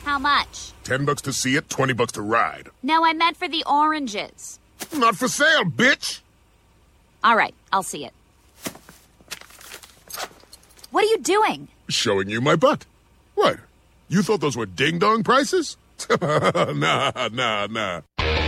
How much? $10 to see it, $20 to ride. No, I meant for the oranges. Not for sale, bitch! All right, I'll see it. What are you doing? Showing you my butt. What? You thought those were ding-dong prices? Nah.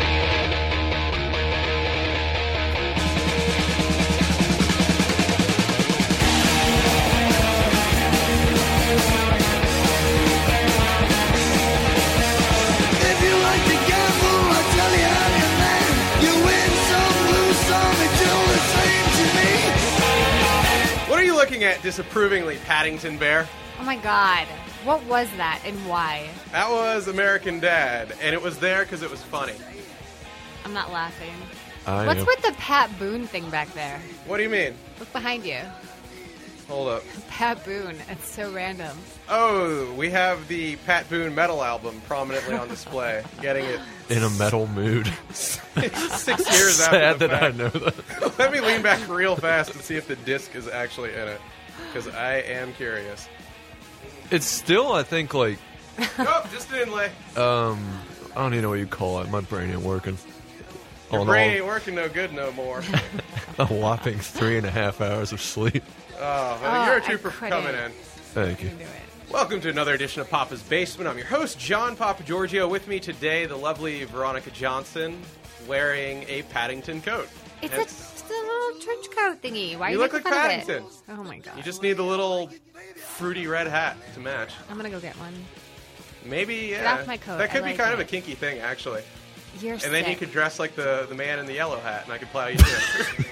Looking at disapprovingly, Paddington Bear. Oh my god. What was that and why? That was American Dad, and it was there because it was funny. I'm not laughing. What's with the Pat Boone thing back there? What do you mean? Look behind you. Hold up. Pat Boone. It's so random. Oh, we have the Pat Boone metal album prominently on display. Getting it in a metal mood. 6 years Sad after the that fact. I know that. Let me lean back real fast and see if the disc is actually in it, because I am curious. It's still, I think, like... Nope, just an inlay. I don't even know what you call it. My brain ain't working. Your brain ain't working no good no more. A whopping 3.5 hours of sleep. Oh, well, you're a trooper for coming in. Thank you. Welcome to another edition of Papa's Basement. I'm your host, John Papa Giorgio. With me today, the lovely Veronica Johnson, wearing a Paddington coat. It's just a little trench coat thingy. Why are you look making like fun Paddington. of it? Oh my god. You just need the little fruity red hat to match. I'm gonna go get one. Maybe, yeah. Get off my coat. That could I be like kind of it. a kinky thing, actually. You're And then you sick. could dress like the man in the yellow hat, and I could plow you through.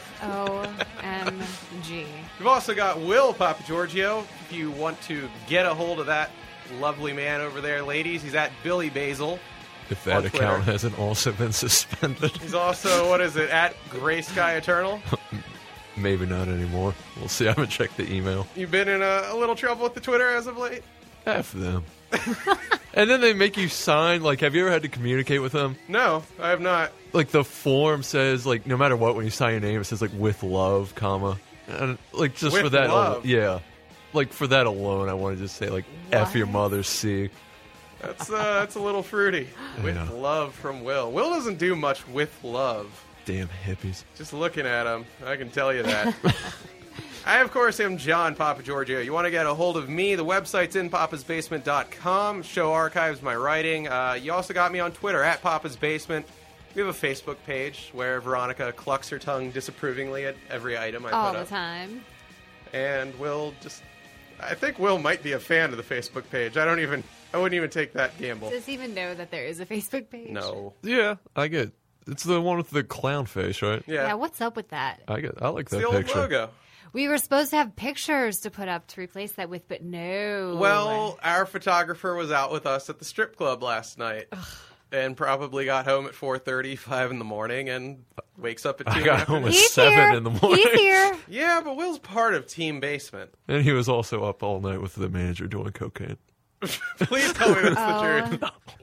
OMG. We've also got Will Papa Giorgio. If you want to get a hold of that lovely man over there, ladies, he's at Billy Basil. If that on Twitter. account hasn't also been suspended. He's also, at Gray Sky Eternal. Maybe not anymore. We'll see. I haven't checked the email. You've been in a little trouble with the Twitter as of late? F them. And then they make you sign, like, have you ever had to communicate with them? No, I have not. Like, the form says, like, no matter what, when you sign your name, it says, like, with love, comma. And, like, just With for that love? yeah. Like, for that alone, I want to just say, like, F your mother, C. That's a little fruity. With Yeah. love from Will. Will doesn't do much with love. Damn hippies. Just looking at him, I can tell you that. I, of course, am John Papa Giorgio. You want to get a hold of me, the website's inpapasbasement.com. Show archives my writing. You also got me on Twitter, at Papa's Basement. We have a Facebook page where Veronica clucks her tongue disapprovingly at every item I All put the up. time. And Will I think Will might be a fan of the Facebook page. I wouldn't even take that gamble. Does he even know that there is a Facebook page? No. Yeah, I get. It's the one with the clown face, right? Yeah, what's up with that? I like It's that the old picture. logo. We were supposed to have pictures to put up to replace that with, but no. Well, our photographer was out with us at the strip club last night. And probably got home at 4:30, 5 in the morning, and wakes up at 2 I in got the home at afternoon. 7 in the morning. He's here. Yeah, but Will's part of Team Basement. And he was also up all night with the manager doing cocaine. Please tell me that's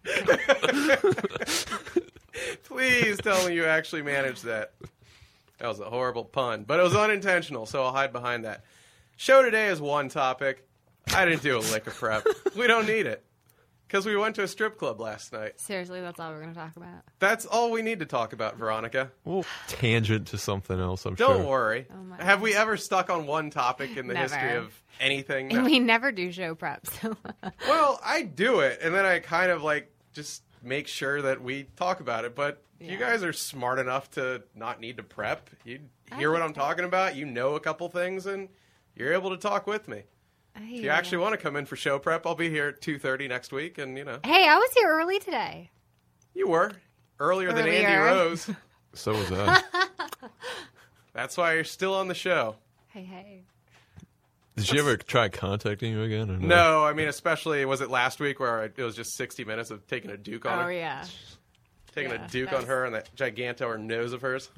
the truth. Please tell me you actually managed that. That was a horrible pun, but it was unintentional, so I'll hide behind that. Show today is one topic. I didn't do a lick of prep. We don't need it. Because we went to a strip club last night. Seriously, that's all we're going to talk about. That's all we need to talk about, Veronica. We'll tangent to something else, I'm Don't sure. worry. Oh my Have we ever stuck on one topic in the Never. history of anything? And No. we never do show prep, so. Well, I do it, and then I kind of just make sure that we talk about it. But you Yeah. guys are smart enough to not need to prep. You hear what I'm talking about. You know a couple things, and you're able to talk with me. If you actually want to come in for show prep, I'll be here at 2:30 next week, and Hey, I was here early today. you were earlier than Andy Earlier. Rose. So was I. That's why you're still on the show. Hey. Did she ever try contacting you again? Or No, I mean, especially, was it last week where it was just 60 minutes of taking a Duke on Oh, her? yeah. Taking Yeah, a Duke that's- on her and that gigantor nose of hers.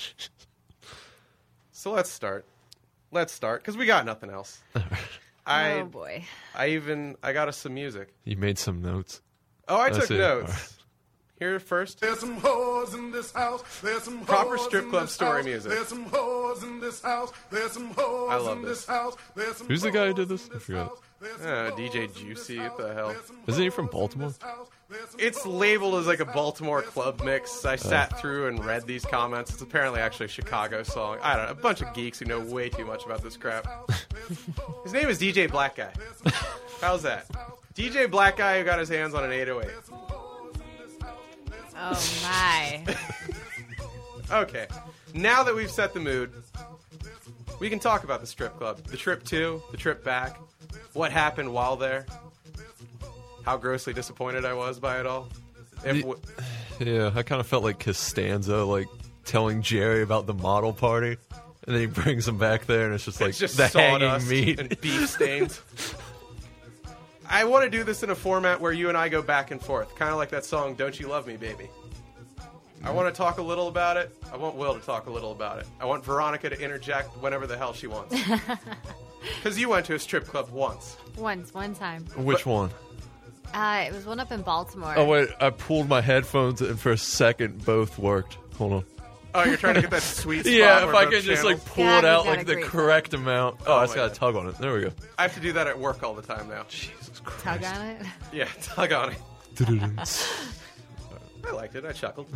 So let's start. Because we got nothing else. Oh, boy. I got us some music. You made some notes. Oh, I That's took it. notes. All right. Here first. There's some whores in this house. There's some Proper whores strip in club this story house. music. There's some whores in this house. There's some whores I love in this. this house. There's some Who's the guy who did whores this? in I forgot. house. DJ Juicy, what the hell? Isn't he from Baltimore? It's labeled as like a Baltimore club mix. I sat through and read these comments. It's apparently actually a Chicago song. I don't know. A bunch of geeks who know way too much about this crap. His name is DJ Black Guy. How's that? DJ Black Guy who got his hands on an 808. Oh, my. Okay. Now that we've set the mood, we can talk about the strip club. The trip to, the trip back, what happened while there, how grossly disappointed I was by it all. Yeah, I kind of felt like Costanza, like telling Jerry about the model party, and then he brings him back there, and it's just like It's just the hanging sawdust meat. and beef stains. I want to do this in a format where you and I go back and forth, kind of like that song, Don't You Love Me, Baby. I want to talk a little about it. I want Will to talk a little about it. I want Veronica to interject whenever the hell she wants. Because you went to a strip club once. One time. Which one? It was one up in Baltimore. Oh wait, I pulled my headphones, and for a second, both worked. Hold on. Oh, you're trying to get that sweet spot. Yeah, if where I both could just like channels- pull God, it out you've got like a the great correct amount. Oh, I just my got to tug on it. There we go. I have to do that at work all the time now. Jesus Tug Christ. on it. Yeah, tug on it. Jesus. I liked it. I chuckled.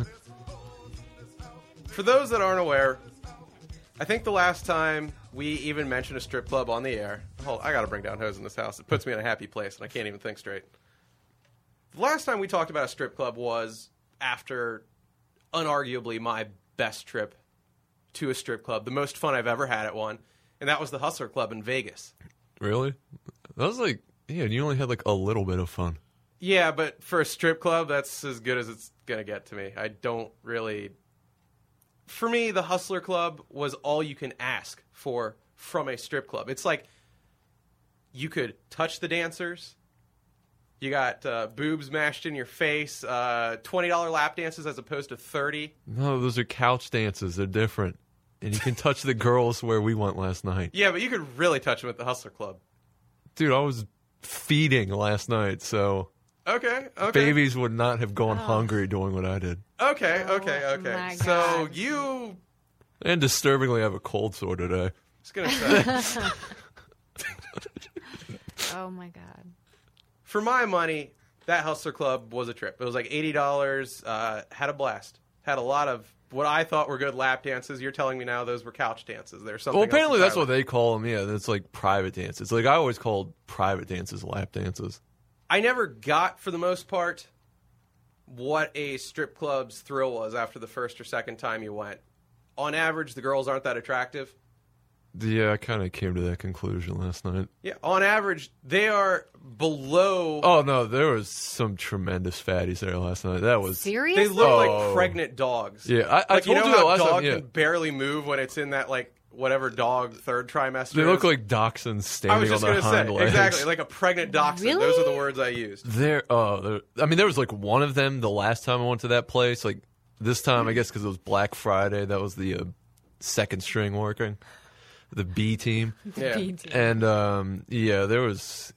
For those that aren't aware, I think the last time we even mentioned a strip club on the air... I got to bring down hose in this house. It puts me in a happy place, and I can't even think straight. The last time we talked about a strip club was after, unarguably, my best trip to a strip club. The most fun I've ever had at one. And that was the Hustler Club in Vegas. Really? That was like, yeah, you only had like a little bit of fun. Yeah, but for a strip club, that's as good as it's going to get to me. I don't really... For me, the Hustler Club was all you can ask for from a strip club. It's like you could touch the dancers. You got boobs mashed in your face, $20 lap dances as opposed to $30. No, those are couch dances. They're different. And you can touch the girls where we went last night. Yeah, but you could really touch them at the Hustler Club. Dude, I was feeding last night, so Okay. babies would not have gone hungry doing what I did. Okay. my So God. you... And disturbingly, I have a cold sore today. I was going to say... Oh, my God. For my money, that Hustler Club was a trip. It was like $80. Had a blast. Had a lot of what I thought were good lap dances. You're telling me now those were couch dances. There's something. Well, apparently else that's what they call them. Yeah, it's like private dances. Like I always called private dances lap dances. I never got, for the most part, what a strip club's thrill was after the first or second time you went. On average, the girls aren't that attractive. Yeah, I kind of came to that conclusion last night. Yeah, on average, they are below. Oh no, there was some tremendous fatties there last night. That was Seriously? They look Oh. like pregnant dogs. Yeah, I Like, told you know you that how last dog time. Yeah, can barely move when it's in that like whatever dog third trimester. they look is? like dachshunds I was standing on just their going to say hind legs. exactly like a pregnant dachshund. Really? Those are the words I used. I mean, there was like one of them the last time I went to that place. Like this time, I guess because it was Black Friday, that was the second string working, the B team, Yeah. and yeah, there was,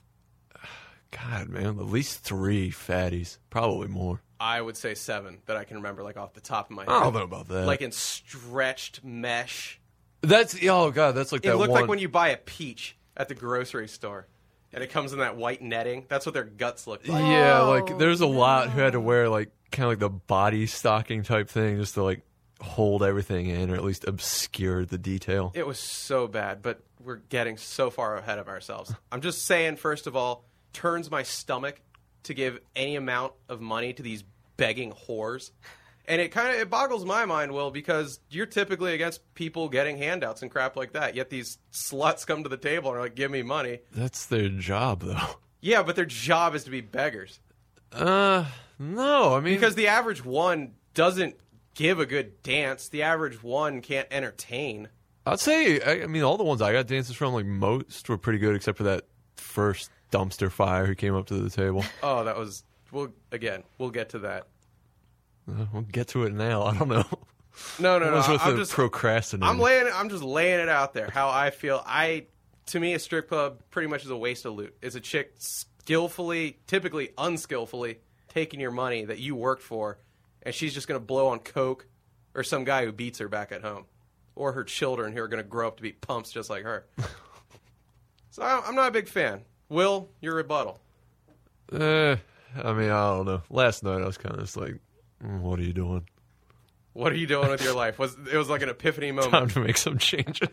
God, man, at least 3 fatties, probably more. I would say 7 that I can remember like off the top of my head. I don't know about that. Like in stretched mesh. That's oh god, that's like It that looked one. like when you buy a peach at the grocery store. And it comes in that white netting. That's what their guts look like. Yeah, like there's a lot who had to wear like kind of like the body stocking type thing just to like hold everything in or at least obscure the detail. It was so bad, but we're getting so far ahead of ourselves. I'm just saying, first of all, turns my stomach to give any amount of money to these begging whores. And it boggles my mind, Will, because you're typically against people getting handouts and crap like that. Yet these sluts come to the table and are like, give me money. That's their job though. Yeah, but their job is to be beggars. No, I mean Because the average one doesn't give a good dance. The average one can't entertain. I'd say I mean all the ones I got dances from like most were pretty good except for that first dumpster fire who came up to the table. Oh, that was... we'll get to that. We'll get to it now. I don't know. No. I was with I'm the just procrastinating. I'm just laying it out there. How I feel. To me, a strip club pretty much is a waste of loot. It's a chick skillfully, typically unskillfully, taking your money that you worked for, and she's just going to blow on coke, or some guy who beats her back at home, or her children who are going to grow up to be pumps just like her. So I'm not a big fan. Will, your rebuttal. I mean, I don't know. Last night I was kind of just like, what are you doing? What are you doing with your life? It was like an epiphany moment. Time to make some changes.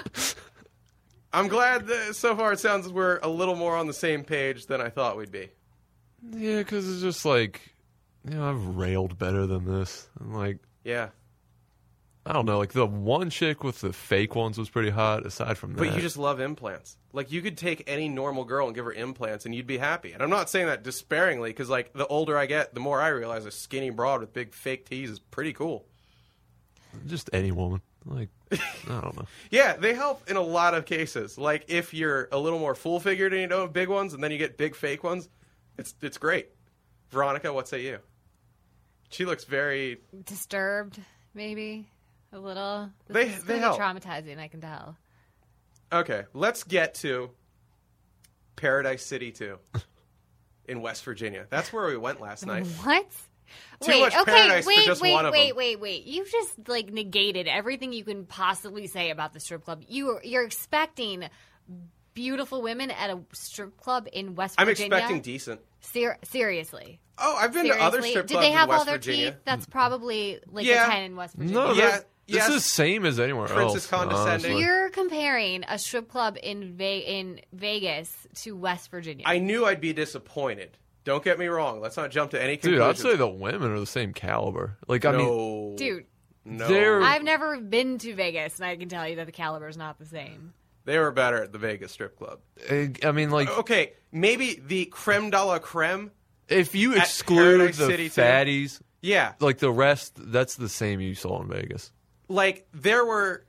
I'm glad that so far it sounds we're a little more on the same page than I thought we'd be. Yeah, because it's just like, I've railed better than this. And like, Yeah. I don't know, like the one chick with the fake ones was pretty hot. Aside from that, But you just love implants. Like, you could take any normal girl and give her implants and you'd be happy. And I'm not saying that despairingly, because, like, the older I get, the more I realize a skinny broad with big fake tees is pretty cool. just any woman. Like, I don't know. Yeah, they help in a lot of cases. Like, if you're a little more full-figured and you don't have big ones, and then you get big fake ones, it's great. Veronica, what say you? She looks very... Disturbed, maybe a little. They It's gonna be help. traumatizing. I can tell. Okay, let's get to Paradise City 2 in West Virginia. That's where we went last night. What? Too much paradise for just one of them. Wait. You just like negated everything you can possibly say about the strip club. You're expecting beautiful women at a strip club in West I'm Virginia. expecting decent. Seriously. Oh, I've been to other Seriously? strip Did clubs they have in West all their Virginia. teeth? That's probably like Yeah. a 10 in West Virginia. No, Yeah, this yes. is the same as anywhere Princess else. condescending. honestly. You're comparing a strip club in Vegas to West Virginia. I knew I'd be disappointed. Don't get me wrong. Let's not jump to any Dude, conclusions. I'd say the women are the same caliber. Like, I mean, No. Dude, No. they're- I've never been to Vegas, and I can tell you that the caliber is not the same. They were better at the Vegas strip club. I mean, like, Okay, maybe the creme de la creme. if you at exclude Paradise the City, too? fatties, Yeah. like the rest, that's the same you saw in Vegas. Like, there were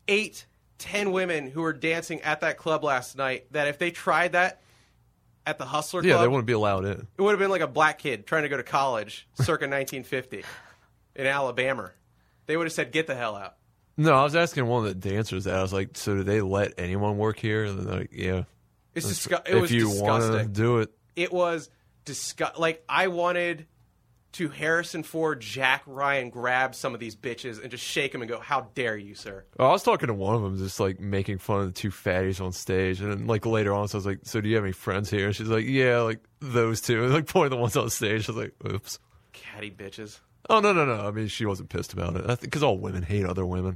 8-10 women who were dancing at that club last night that if they tried that at the Hustler Yeah, Club, they wouldn't be allowed in. it would have been like a black kid trying to go to college circa 1950 in Alabama. They would have said, get the hell out. No, I was asking one of the dancers that. I was like, so do they let anyone work here? And they're like, yeah. It If was you want to disgusting. do it. It was disgusting. Like, I wanted to Harrison Ford, Jack Ryan grab some of these bitches and just shake them and go, how dare you, sir? I was talking to one of them, just like making fun of the two fatties on stage, and then like later on, so I was like, "So do you have any friends here?" And she's like, "Yeah, like those two." And like pointing the ones on stage, I was like, "Oops." Catty bitches. Oh no. I mean, she wasn't pissed about it. I think because all women hate other women.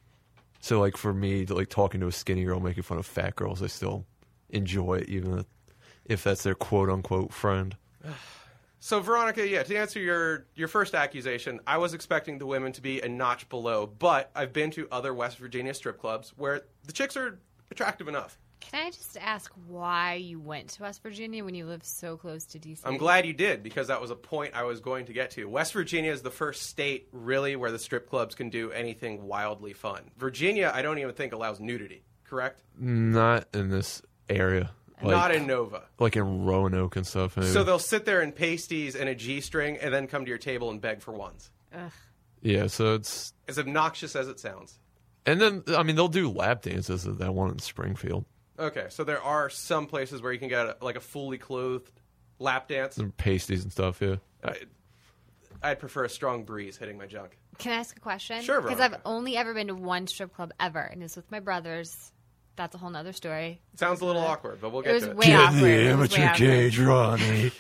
So like for me, to like talking to a skinny girl making fun of fat girls, I still enjoy it, even if that's their quote unquote friend. So, Veronica, yeah, to answer your first accusation, I was expecting the women to be a notch below, but I've been to other West Virginia strip clubs where the chicks are attractive enough. Can I just ask why you went to West Virginia when you live so close to D.C.? I'm glad you did, because that was a point I was going to get to. West Virginia is the first state, really, where the strip clubs can do anything wildly fun. Virginia, I don't even think allows nudity, correct? Not in this area. Like, Not in Nova. like in Roanoke and stuff. Maybe. So they'll sit there in pasties and a G-string and then come to your table and beg for ones. yeah, so it's As obnoxious as it sounds. and then I mean they'll do lap dances at that one in Springfield. Okay, so there are some places where you can get a fully clothed lap dance. Some pasties and stuff, yeah. I'd prefer a strong breeze hitting my junk. Can I ask a question? Sure, Because I've Veronica. only ever been to one strip club ever, and it's with my brothers. That's a whole nother story. Sounds a little awkward, but we'll It get was to it. way awkward. It was way awkward. Ronnie.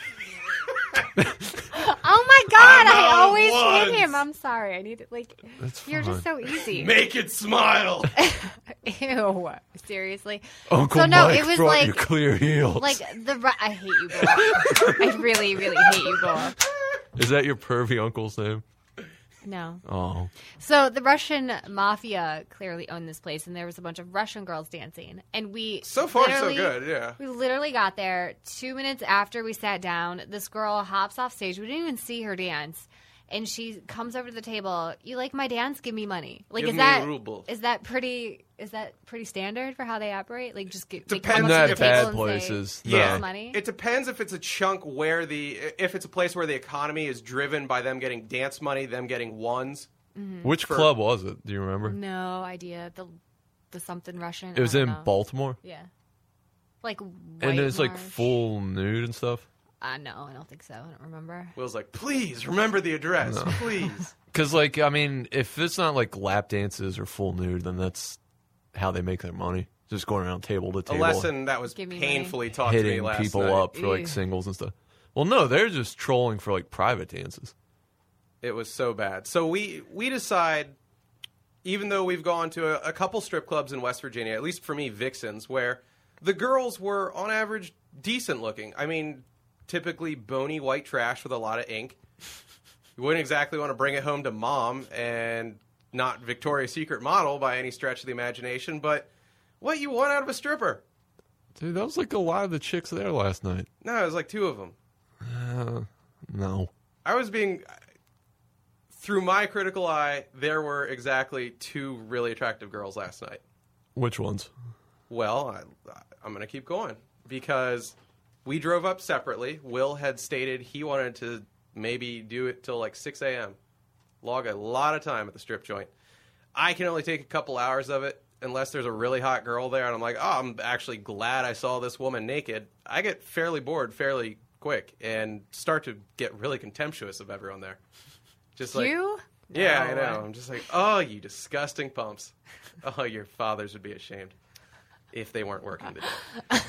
Oh my god! I on always once. hit him. I'm sorry. I need it. That's You're just fine. so easy. Make it smile. Ew. Seriously. Uncle So, no, Mike it was brought like- you clear heels. Like I hate you both. I really, really hate you both. Is that your pervy uncle's name? No. Oh. So the Russian mafia clearly owned this place, and there was a bunch of Russian girls dancing. And we So far, so literally- good, yeah. We literally got there 2 minutes after we sat down. This girl hops off stage. We didn't even see her dance. And she comes over to the table. You like my dance? Give me money. Like, Give is me that rubles. is that pretty standard for how they operate? Like, just they Depends come on up Not to the bad table and places. say, No. Yeah, "Here's money." it depends if it's a chunk where if it's a place where the economy is driven by them getting dance money, them getting ones. Which club was it? Do you remember? No idea. The something Russian. It was I in don't know. Baltimore. Yeah. Like And it's like White Marsh. full nude and stuff. No, I don't think so. I don't remember. Will's like, please remember the address, please. Because, like, I mean, if it's not like lap dances or full nude, then that's how they make their money. Just going around table to A table. lesson that was Give me painfully taught to me hitting last people night. up for like Ew. singles and stuff. Well, no, they're just trolling for like private dances. It was so bad. So we decide, even though we've gone to a couple strip clubs in West Virginia, at least for me, Vixens, where the girls were on average decent looking. I mean, typically bony white trash with a lot of ink. You wouldn't exactly want to bring it home to mom, and not Victoria's Secret model by any stretch of the imagination, but what you want out of a stripper? Dude, that was like a lot of the chicks there last night. No, it was like 2 of them. No. I was being, through my critical eye, there were exactly 2 really attractive girls last night. Which ones? Well, I'm going to keep going because we drove up separately. Will had stated he wanted to maybe do it till like 6 a.m. Log a lot of time at the strip joint. I can only take a couple hours of it unless there's a really hot girl there and I'm like, oh, I'm actually glad I saw this woman naked. I get fairly bored fairly quick and start to get really contemptuous of everyone there. Just like, You? yeah, No. I know. I'm just like, oh, you disgusting pumps. Oh, your fathers would be ashamed if they weren't working today.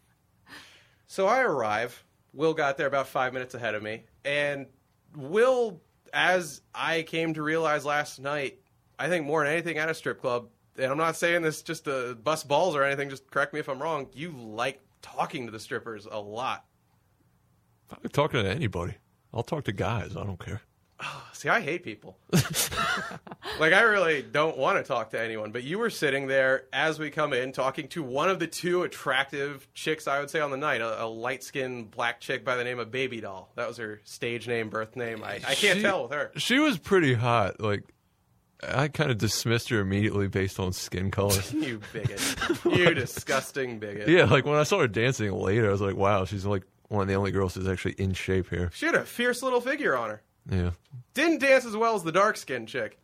So I arrive. Will got there about 5 minutes ahead of me. And Will, as I came to realize last night, I think more than anything at a strip club, and I'm not saying this just to bust balls or anything, just correct me if I'm wrong, you like talking to the strippers a lot. I'm talking to anybody. I'll talk to guys. I don't care. See, I hate people. Like, I really don't want to talk to anyone. But you were sitting there as we come in talking to one of the 2 attractive chicks, I would say, on the night. A light-skinned black chick by the name of Baby Doll. That was her stage name, birth name. I can't tell with her. She was pretty hot. Like, I kind of dismissed her immediately based on skin color. You bigot. You disgusting bigot. Yeah, like when I saw her dancing later, I was like, wow, she's like one of the only girls who's actually in shape here. She had a fierce little figure on her. Yeah. Didn't dance as well as the dark-skinned chick.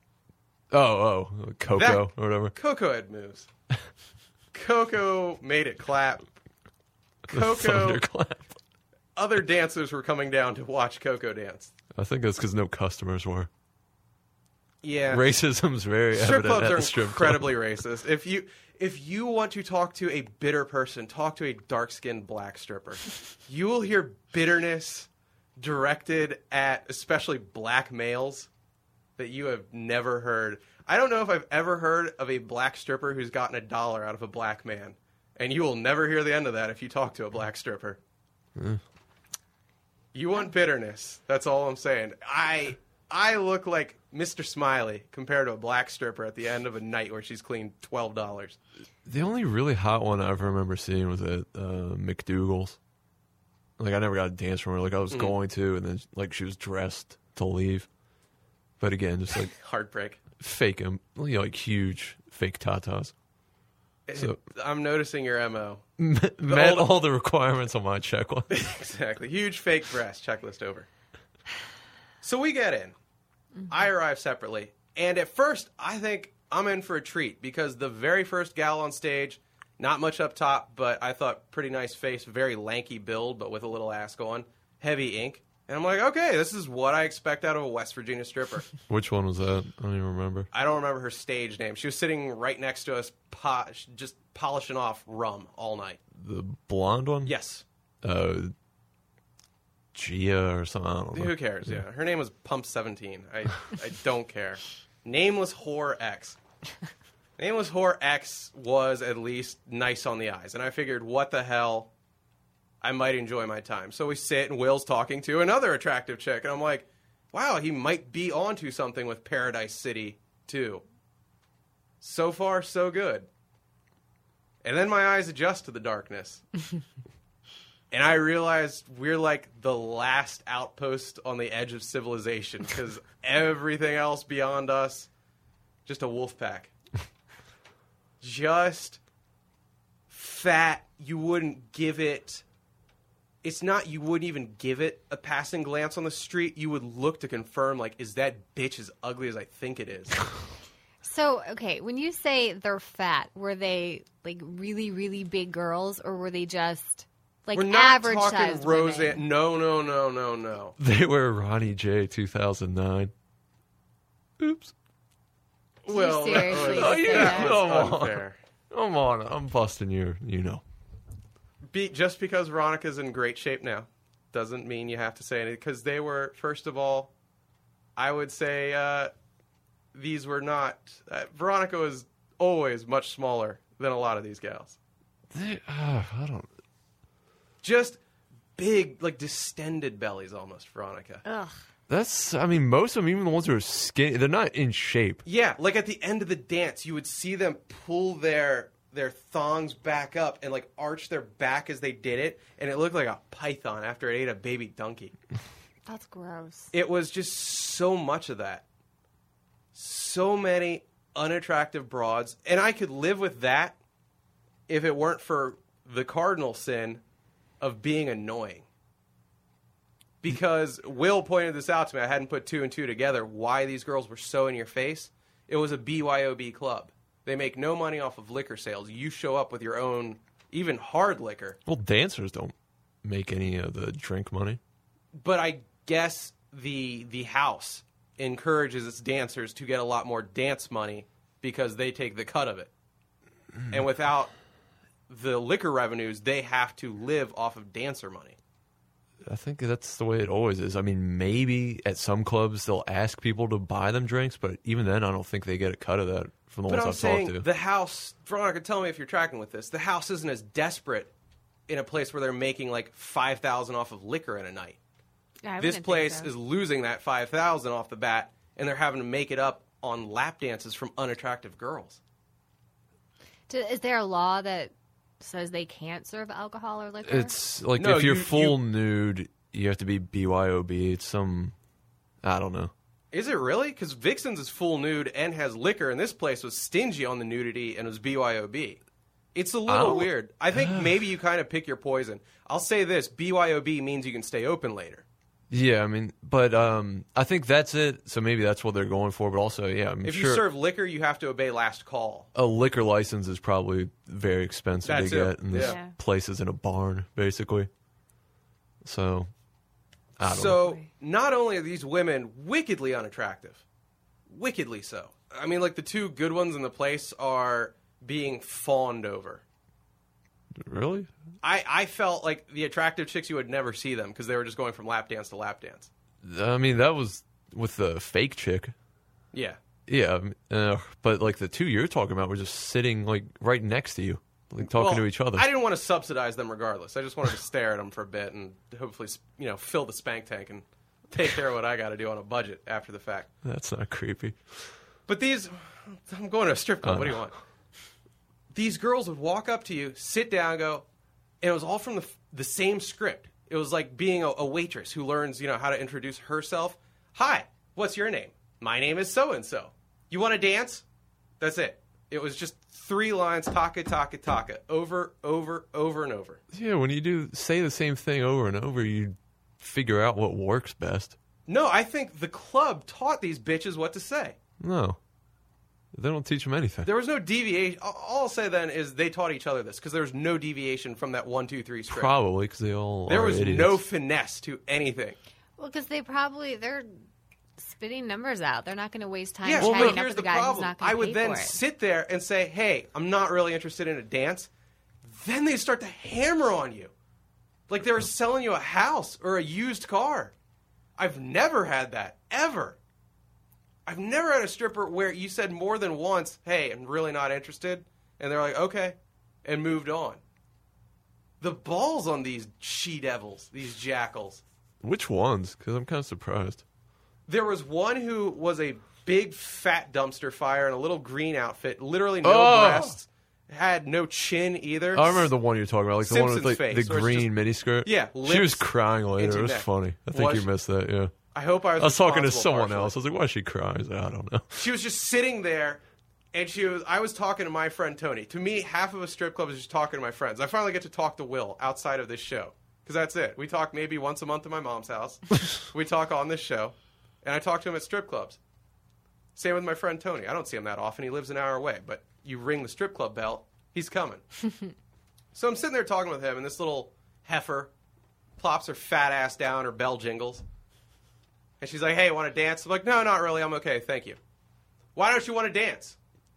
Oh, Coco or whatever. Coco had moves. Coco made it clap. Coco, Thunderclap. other dancers were coming down to watch Coco dance. I think that's because no customers were. Yeah. Racism's very Strip evident clubs at are the strip incredibly club. racist. If you want to talk to a bitter person, talk to a dark-skinned black stripper. You will hear bitterness directed at especially black males that you have never heard. I don't know if I've ever heard of a black stripper who's gotten $1 out of a black man. And you will never hear the end of that if you talk to a black stripper. You want bitterness. That's all I'm saying. I look like Mr. Smiley compared to a black stripper at the end of a night where she's cleaned $12. The only really hot one I ever remember seeing was at McDougal's. Like, I never got a dance from her. Like, I was going to, and then, like, she was dressed to leave. But again, just, like, Heartbreak. fake, like, huge fake tatas. So, I'm noticing your MO. met all the requirements on my checklist. Exactly. Huge fake breast. Checklist over. So we get in. I arrive separately. And at first, I think I'm in for a treat because the very first gal on stage, not much up top, but I thought pretty nice face, very lanky build, but with a little ass going, heavy ink. And I'm like, okay, this is what I expect out of a West Virginia stripper. Which one was that? I don't even remember. I don't remember her stage name. She was sitting right next to us, just polishing off rum all night. The blonde one? Yes. Gia or something. I don't know. Who cares? Yeah. Her name was Pump 17. I don't care. Nameless Whore X. Nameless Whore X was at least nice on the eyes. And I figured, what the hell? I might enjoy my time. So we sit and Will's talking to another attractive chick. And I'm like, wow, he might be onto something with Paradise City, too. So far, so good. And then my eyes adjust to the darkness. And I realized we're like the last outpost on the edge of civilization because everything else beyond us, just a wolf pack. Just fat. You wouldn't give it. It's not you wouldn't even give it a passing glance on the street. You would look to confirm, like, is that bitch as ugly as I think it is? So, okay, when you say they're fat, were they like really, really big girls or were they just like We're not average talking sized Roseanne. women? No. They were Ronnie J 2009. Oops. Well, seriously that say was that? Come on. unfair. Come on, I'm busting you. You know. Just because Veronica's in great shape now doesn't mean you have to say anything. Because they were, first of all, I would say these were not... Veronica was always much smaller than a lot of these gals. I don't... Just big, like, distended bellies almost, Veronica. Ugh. Most of them, even the ones who are skinny, they're not in shape. Yeah, like at the end of the dance, you would see them pull their thongs back up and like arch their back as they did it, and it looked like a python after it ate a baby donkey. That's gross. It was just so much of that. So many unattractive broads, and I could live with that if it weren't for the cardinal sin of being annoying. Because Will pointed this out to me. I hadn't put two and two together why these girls were so in your face. It was a BYOB club. They make no money off of liquor sales. You show up with your own, even hard liquor. Well, dancers don't make any of the drink money. But I guess the house encourages its dancers to get a lot more dance money because they take the cut of it. And without the liquor revenues, they have to live off of dancer money. I think that's the way it always is. I mean, maybe at some clubs they'll ask people to buy them drinks, but even then I don't think they get a cut of that from the But ones I'm I've saying talked to. the house, Veronica, tell me if you're tracking with this. The house isn't as desperate in a place where they're making like $5,000 off of liquor in a night. Yeah, I This wouldn't place think so. is losing that $5,000 off the bat, and they're having to make it up on lap dances from unattractive girls. Is there a law that says they can't serve alcohol or liquor? It's like No, if you're you- full nude, you have to be BYOB. It's some, I don't know. Is it really? Because Vixen's is full nude and has liquor, and this place was stingy on the nudity and was BYOB. It's a little don't- weird. I think maybe you kind of pick your poison. I'll say this, BYOB means you can stay open later. Yeah, I mean, but I think that's it. So maybe that's what they're going for. But also, yeah, I'm If sure you serve liquor, you have to obey last call. a liquor license is probably very expensive That's to it. get, and this Yeah. place is in a barn, basically. So, I don't know. So, not only are these women wickedly unattractive, wickedly so. I mean, like, the two good ones in the place are being fawned over. Really? I felt like the attractive chicks, you would never see them because they were just going from lap dance to lap dance. I mean, that was with the fake chick. Yeah. Yeah, but like the two you're talking about were just sitting like right next to you, like talking Well, to each other. I didn't want to subsidize them regardless. I just wanted to stare at them for a bit and hopefully, fill the spank tank and take care of what I got to do on a budget after the fact. That's not creepy. But I'm going to a strip club. What do you want? These girls would walk up to you, sit down, go, and it was all from the same script. It was like being a waitress who learns, how to introduce herself. Hi, what's your name? My name is so-and-so. You want to dance? That's it. It was just 3 lines, taka, taka, taka, over, and over. Yeah, when you say the same thing over and over, you figure out what works best. No, I think the club taught these bitches what to say. No, they don't teach them anything. There was no deviation. All I'll say then is they taught each other this because there was no deviation from that 1, 2, 3 script. Probably because they all There are was idiots. no finesse to anything. Well, because they're spitting numbers out. They're not going to waste time Yeah, chatting well, up here's with the the guy who's problem. not going I to would pay then for it. sit there and say, hey, I'm not really interested in a dance. Then they start to hammer on you. Like they were selling you a house or a used car. I've never had that, ever. I've never had a stripper where you said more than once, hey, I'm really not interested. And they're like, okay, and moved on. The balls on these she-devils, these jackals. Which ones? Because I'm kind of surprised. There was one who was a big fat dumpster fire in a little green outfit, literally no Oh! breasts, had no chin either. I remember the one you're talking about, like the one with Simpsons like face, the where it's green miniskirt. Yeah, she was lips crying later. into It was neck. funny. I think Was you she? missed that. Yeah, I hope I was. I was talking to responsible someone partially. else. I was like, "Why is she crying?" I was like, I don't know. She was just sitting there, and I was talking to my friend Tony. To me, half of a strip club is just talking to my friends. I finally get to talk to Will outside of this show because that's it. We talk maybe once a month at my mom's house. We talk on this show, and I talk to him at strip clubs. Same with my friend Tony. I don't see him that often. He lives an hour away, but you ring the strip club bell, he's coming. So I'm sitting there talking with him, and this little heifer plops her fat ass down, her bell jingles. And she's like, hey, want to dance? I'm like, no, not really. I'm okay. Thank you. Why don't you want to dance?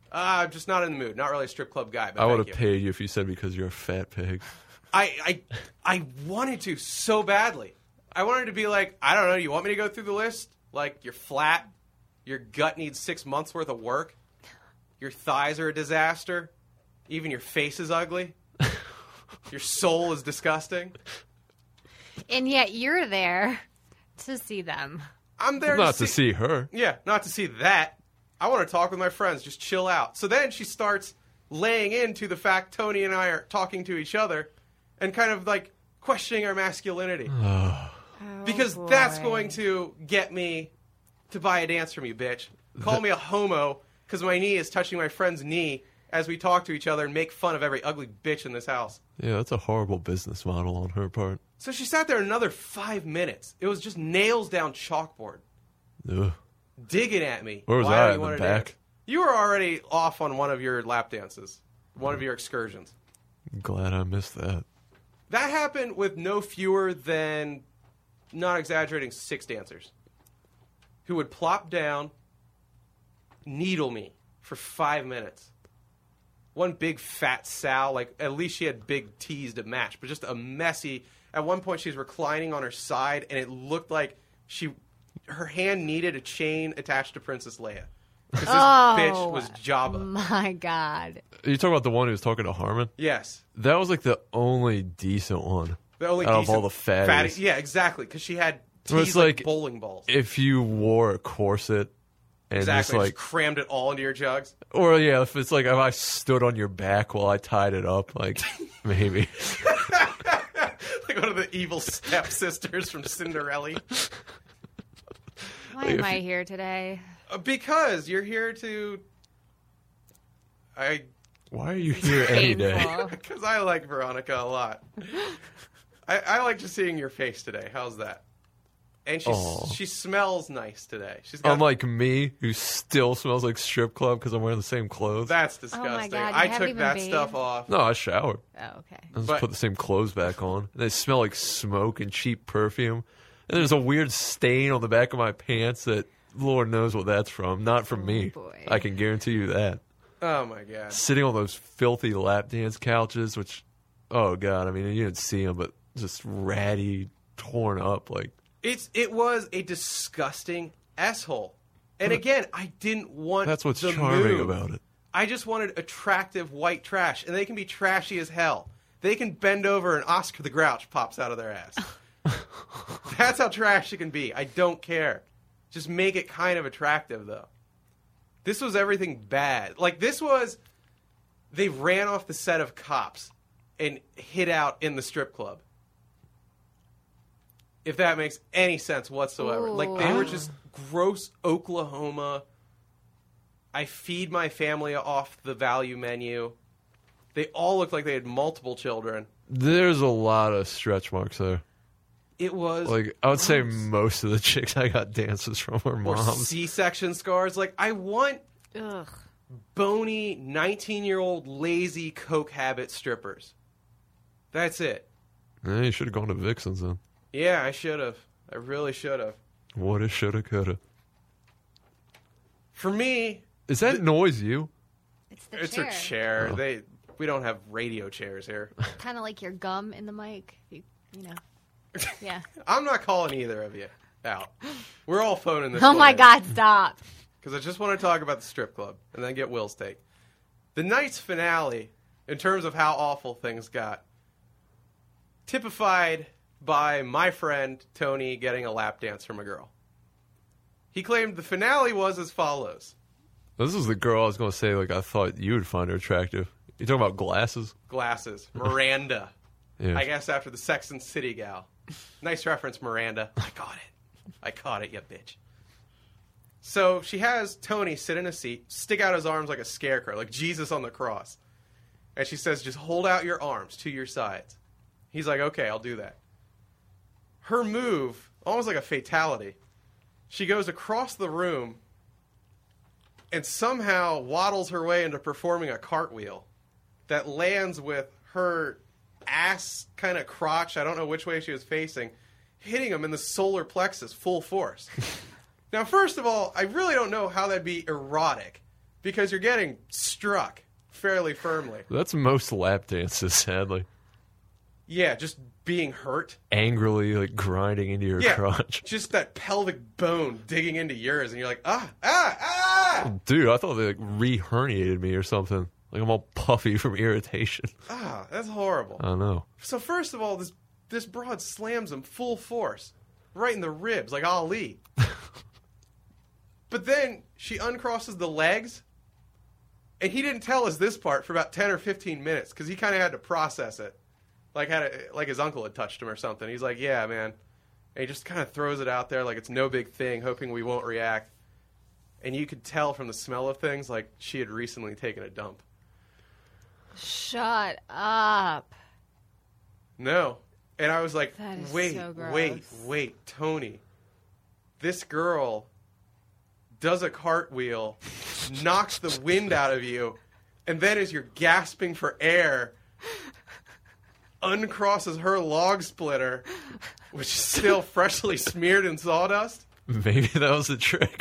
I'm just not in the mood. Not really a strip club guy, but I would thank have you. paid you if you said because you're a fat pig. I wanted to so badly. I wanted to be like, I don't know, you want me to go through the list? Like, you're flat, your gut needs 6 months worth of work, your thighs are a disaster, even your face is ugly, your soul is disgusting. And yet you're there to see them. I'm there Not to see her. Yeah, not to see that. I want to talk with my friends, just chill out. So then she starts laying into the fact Tony and I are talking to each other and kind of like questioning our masculinity. Because that's going to get me to buy a dance from you, bitch. Call me a homo because my knee is touching my friend's knee as we talk to each other and make fun of every ugly bitch in this house. Yeah, that's a horrible business model on her part. So she sat there another 5 minutes. It was just nails down chalkboard, Ugh. digging at me. Where was Why I, do you in the wanna back? dance? You were already off on one of your lap dances, one of your excursions. I'm glad I missed that. That happened with no fewer than, not exaggerating, 6 dancers who would plop down, needle me for 5 minutes. One big fat Sal, like at least she had big T's to match, but just a messy. At one point, she was reclining on her side, and it looked like her hand needed a chain attached to Princess Leia because this bitch was Jabba. My God. Are you talking about the one who was talking to Harmon? Yes, That was like the only decent one. the only out of decent all the fatties. Yeah, exactly, because she had Well, T's it's like like- bowling balls. If you wore a corset and Exactly, just like, just crammed it all into your jugs. or yeah, if it's like if I stood on your back while I tied it up, like maybe. Like one of the evil stepsisters from Cinderella. Why am I here today? Because you're here to... Why are you here any day? Painful. Because I like Veronica a lot. I like just seeing your face today. How's that? And Aw. she smells nice today. She's got, Unlike me, who still smells like strip club because I'm wearing the same clothes. that's disgusting. God, you I haven't took even that bathed? stuff off. No, I showered. Oh, okay. I just But- put the same clothes back on. And they smell like smoke and cheap perfume. And there's a weird stain on the back of my pants that Lord knows what that's from. Not from me. boy. I can guarantee you that. Oh, my God. Sitting on those filthy lap dance couches, which, oh God, I mean, you didn't see them, but just ratty, torn up. Like, It was a disgusting asshole. And again, I didn't want that's what's the charming move. about it. I just wanted attractive white trash. And they can be trashy as hell. They can bend over and Oscar the Grouch pops out of their ass. That's how trash it can be. I don't care. Just make it kind of attractive, though. This was everything bad. Like, this was... They ran off the set of Cops and hid out in the strip club. If that makes any sense whatsoever. Ooh. Like, they were just gross Oklahoma. I feed my family off the value menu. They all looked like they had multiple children. There's a lot of stretch marks there. It was... Like, I would say gross. most of the chicks I got dances from were Or moms. C-section scars. Like, I want Ugh. bony, 19-year-old, lazy coke habit strippers. That's it. Yeah, you should have gone to Vixen's then. Yeah, I should have. I really should have. Woulda, shoulda, coulda. For me, Is that noise you? It's the it's chair. her chair. Oh. We don't have radio chairs here. Kind of like your gum in the mic. You know. Yeah. I'm not calling either of you out. We're all phoning this Oh one my in. God! Stop. Because I just want to talk about the strip club and then get Will's take. The night's finale, in terms of how awful things got, typified by my friend Tony getting a lap dance from a girl. He claimed the finale was as follows. This is the girl I was going to say, like, I thought you would find her attractive. You talking about glasses? Glasses. Miranda. Yeah. I guess after the Sex and City gal. Nice reference, Miranda. I caught it, you bitch. So she has Tony sit in a seat, stick out his arms like a scarecrow, like Jesus on the cross. And she says, just hold out your arms to your sides. He's like, okay, I'll do that. Her move, almost like a fatality, she goes across the room and somehow waddles her way into performing a cartwheel that lands with her ass kind of crotch, I don't know which way she was facing, hitting him in the solar plexus full force. Now, first of all, I really don't know how that'd be erotic, because you're getting struck fairly firmly. That's most lap dances, sadly. Yeah, just being hurt. Angrily, like, grinding into your Yeah, crotch. just that pelvic bone digging into yours, and you're like, ah! Dude, I thought they, like, re-herniated me or something. Like, I'm all puffy from irritation. Ah, that's horrible. I don't know. So first of all, this broad slams him full force, right in the ribs, like Ali. But then she uncrosses the legs, and he didn't tell us this part for about 10 or 15 minutes, because he kind of had to process it. Like his uncle had touched him or something. He's like, yeah, man. And he just kind of throws it out there like it's no big thing, hoping we won't react. And you could tell from the smell of things like she had recently taken a dump. Shut up. No. And I was like, That is wait, so gross. wait, Tony. This girl does a cartwheel, knocks the wind out of you, and then as you're gasping for air, uncrosses her log splitter, which is still freshly smeared in sawdust. Maybe that was the trick.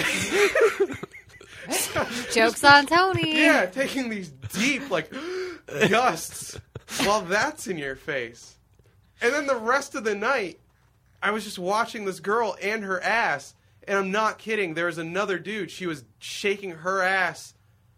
Joke's on Tony. Yeah, taking these deep, like, gusts while that's in your face. And then the rest of the night, I was just watching this girl and her ass, and I'm not kidding. There was another dude. She was shaking her ass.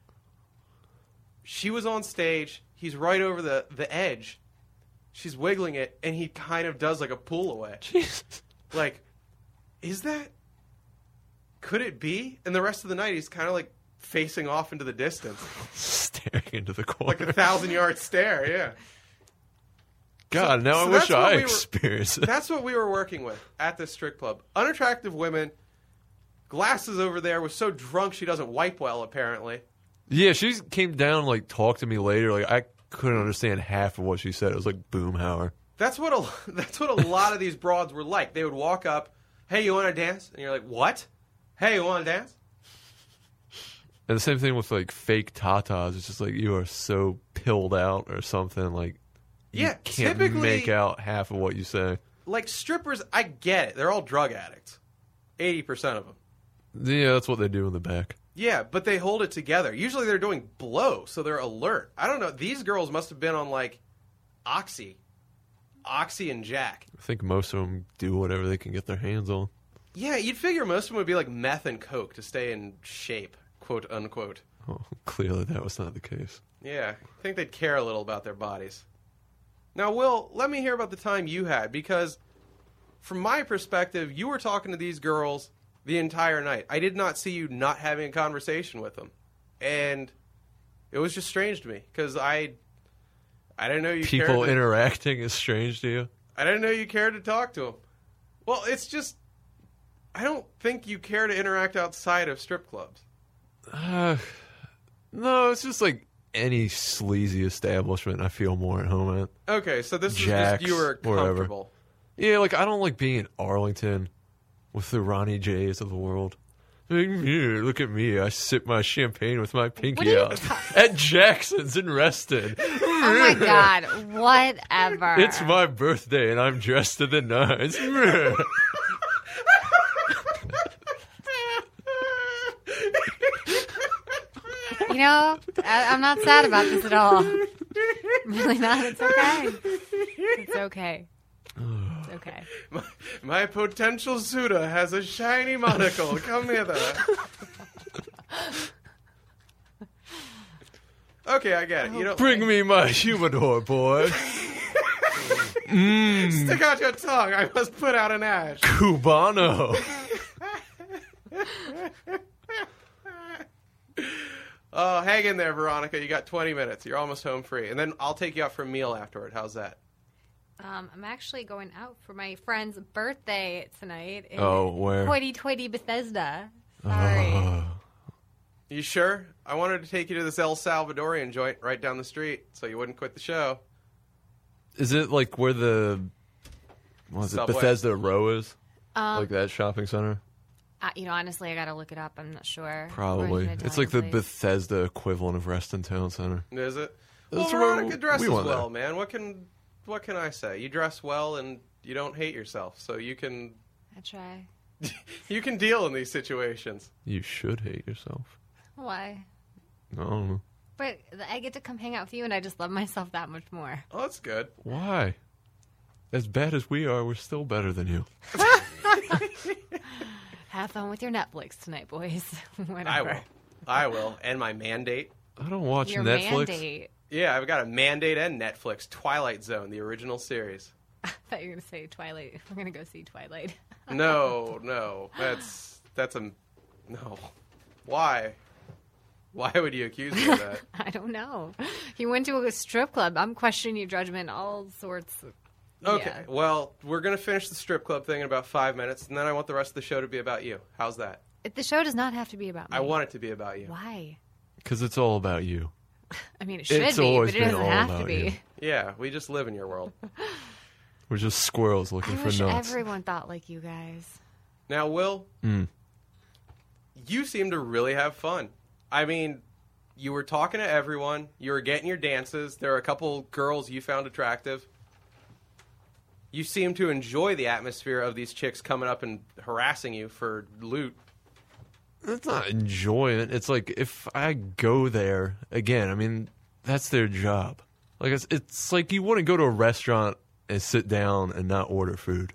She was on stage. He's right over the edge. She's wiggling it, and he kind of does like a pull away. Jesus. Like, is that... Could it be? And the rest of the night, he's kind of like facing off into the distance. Staring into the corner. Like a 1,000-yard stare, yeah. God, now so I wish that's what I we were- experienced it. That's what we were working with at this strip club. Unattractive women. Glasses over there was so drunk she doesn't wipe well, apparently. Yeah, she came down, like, talked to me later. Like, I couldn't understand half of what she said. It was like Boomhauer. That's what a lot of these broads were like. They would walk up, hey, you want to dance? And you're like, what? Hey, you want to dance? And the same thing with, like, fake tatas. It's just like you are so pilled out or something. Like, you Yeah, can't typically- make out half of what you say. Like, strippers, I get it. They're all drug addicts. 80% of them. Yeah, that's what they do in the back. Yeah, but they hold it together. Usually they're doing blow, so they're alert. I don't know. These girls must have been on, like, Oxy and Jack. I think most of them do whatever they can get their hands on. Yeah, you'd figure most of them would be like meth and coke to stay in shape, quote unquote. Oh, clearly that was not the case. Yeah, I think they'd care a little about their bodies. Now, Will, let me hear about the time you had, because from my perspective, you were talking to these girls the entire night. I did not see you not having a conversation with them. And it was just strange to me, because I didn't know you cared People to, interacting is strange to you? I didn't know you cared to talk to them. Well, it's just, I don't think you care to interact outside of strip clubs. No, it's just like any sleazy establishment I feel more at home at. Okay, so this Jack's, is just you were wherever. comfortable. Yeah, like I don't like being in Arlington with the Ronnie J's of the world. Like, "Here, look at me. I sip my champagne with my What pinky are you out at Jackson's in Reston. Oh my God. Whatever. It's my birthday and I'm dressed to the nines. You know, I'm not sad about this at all. I'm really not. It's okay. It's okay. It's okay. My potential suitor has a shiny monocle. Come hither. Okay, I get it. You don't Bring me my humidor, boy. stick out your tongue. I must put out an ash. Cubano. Oh, hang in there, Veronica. You got 20 minutes. You're almost home free. And then I'll take you out for a meal afterward. How's that? I'm actually going out for my friend's birthday tonight. In Oh, where? Hoity-toity Bethesda. Sorry. You sure? I wanted to take you to this El Salvadorian joint right down the street so you wouldn't quit the show. Is it like where the Subway. Bethesda Row is? Like that shopping center? You know, honestly, I got to look it up. I'm not sure. Probably. Where's It's like the Italian place? Bethesda equivalent of Reston Town Center. Is it? That's Well, where Veronica dresses we went well, there. man. What can I say? You dress well and you don't hate yourself, so you can I try. deal in these situations. You should hate yourself. Why? I don't know. But I get to come hang out with you, and I just love myself that much more. Oh, that's good. Why? As bad as we are, we're still better than you. Have fun with your Netflix tonight, boys. Whatever. I will. I will. And my mandate. I don't watch Your Netflix. mandate. Yeah, I've got a mandate and Netflix. Twilight Zone, the original series. I thought you were going to say Twilight. We're going to go see Twilight. No. That's a... No. Why? Why would you accuse me of that? I don't know. You went to a strip club. I'm questioning your judgment, all sorts. Okay, Yeah. well, we're going to finish the strip club thing in about 5 minutes, and then I want the rest of the show to be about you. How's that? The show does not have to be about me. I want it to be about you. Why? Because it's all about you. I mean, it should It's be, always but it been doesn't all have to about be. you. Yeah, we just live in your world. We're just squirrels looking I for wish nuts. everyone thought like you guys. Now, Will, you seem to really have fun. I mean, you were talking to everyone. You were getting your dances. There were a couple girls you found attractive. You seem to enjoy the atmosphere of these chicks coming up and harassing you for loot. It's not enjoyment. It's like if I go there again, I mean, that's their job. Like it's like you wouldn't go to a restaurant and sit down and not order food.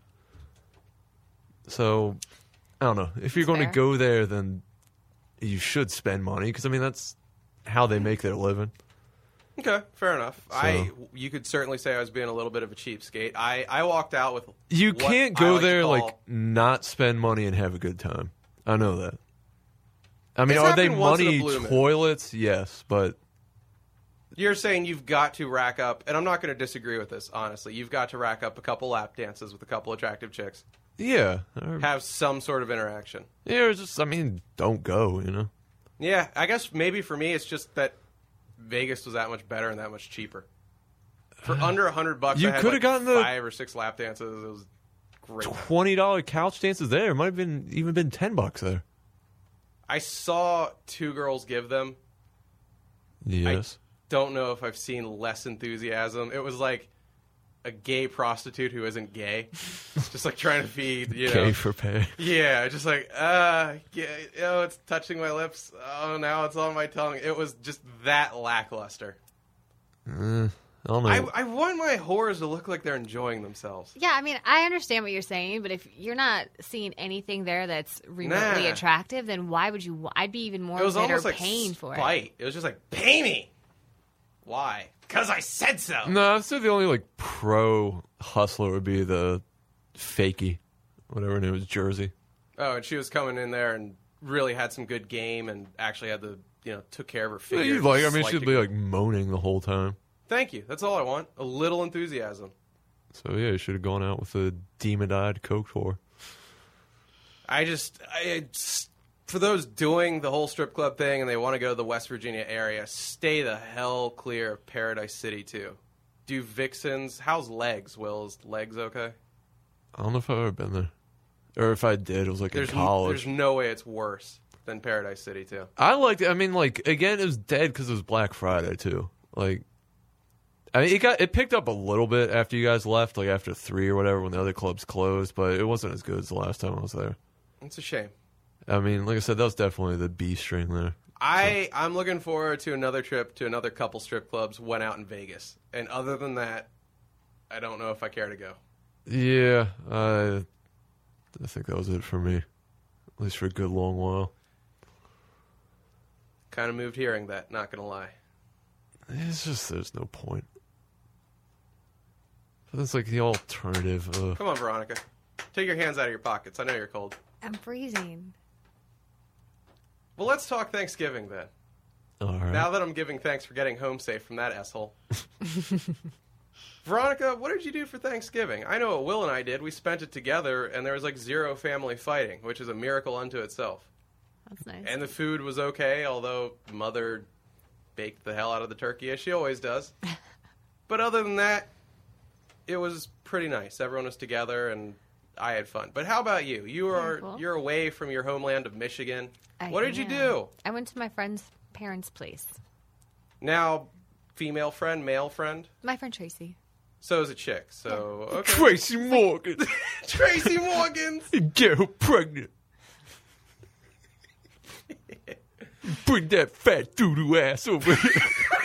So, I don't know. If you're That's going fair. to go there, then you should spend money because I mean that's how they make their living. Okay, fair enough. So- You could certainly say I was being a little bit of a cheapskate. I walked out with You what can't I go like to there call- like not spend money and have a good time. I know that. I mean, It's are they happened once in a money blue moon. toilets? Yes, but You're saying you've got to rack up, and I'm not going to disagree with this, honestly. You've got to rack up a couple lap dances with a couple attractive chicks. yeah, or, Have some sort of interaction. yeah, or just I mean, don't go. You know. Yeah, I guess maybe for me it's just that Vegas was that much better and that much cheaper. For under $100, You I had coulda like gotten the- 5 or 6 lap dances. It was great. $20 couch dances there. It might have been even been $10 there. I saw 2 girls give them. Yes. Don't know if I've seen less enthusiasm. It was like a gay prostitute who isn't gay, just like trying to feed, you know. Pay for pay. Yeah, just like, yeah, oh, it's touching my lips. Oh, now it's on my tongue. It was just that lackluster. I don't know. I want my whores to look like they're enjoying themselves. Yeah, I mean, I understand what you're saying, but if you're not seeing anything there that's remotely Nah. attractive, then why would you? I'd be even more It was bitter almost like paying for it. spite. It was just like, pay me. Why? Because I said so. No, I'd say the only like pro hustler would be the fakey, whatever her name was, Jersey. Oh, and she was coming in there and really had some good game and actually had the, took care of her Yeah, figure. you'd like. I mean, just she'd liked be it. like moaning the whole time. Thank you. That's all I want. A little enthusiasm. So yeah, you should have gone out with a demon-eyed coke whore. For those doing the whole strip club thing and they want to go to the West Virginia area, stay the hell clear of Paradise City too. Do Vixens? How's Legs? Will, is Legs okay? I don't know if I've ever been there, or if I did, it was like in college. There's no way it's worse than Paradise City too. I liked it. I mean, like again, it was dead because it was Black Friday too. Like, I mean, it picked up a little bit after you guys left, like after 3 or whatever, when the other clubs closed. But it wasn't as good as the last time I was there. It's a shame. I mean, like I said, that was definitely the B string there. I'm looking forward to another trip to another couple strip clubs when out in Vegas. And other than that, I don't know if I care to go. Yeah, I think that was it for me, at least for a good long while. Kind of moved hearing that, not going to lie. It's just there's no point. But that's like the alternative. Come on, Veronica. Take your hands out of your pockets. I know you're cold. I'm freezing. Well, let's talk Thanksgiving then. All right. Now that I'm giving thanks for getting home safe from that asshole. Veronica, what did you do for Thanksgiving? I know what Will and I did. We spent it together, and there was like 0 family fighting, which is a miracle unto itself. That's nice. And the food was okay, although Mother baked the hell out of the turkey, as she always does. But other than that, it was pretty nice. Everyone was together, and I had fun. But how about you? Very cool. You're away from your homeland of Michigan. I What did you am. do? I went to my friend's parents' place. Now, female friend, male friend? My friend Tracy. So is a chick. So, okay. Tracy Morgan, Tracy Morgans! get her pregnant. Bring that fat doo-doo ass over here.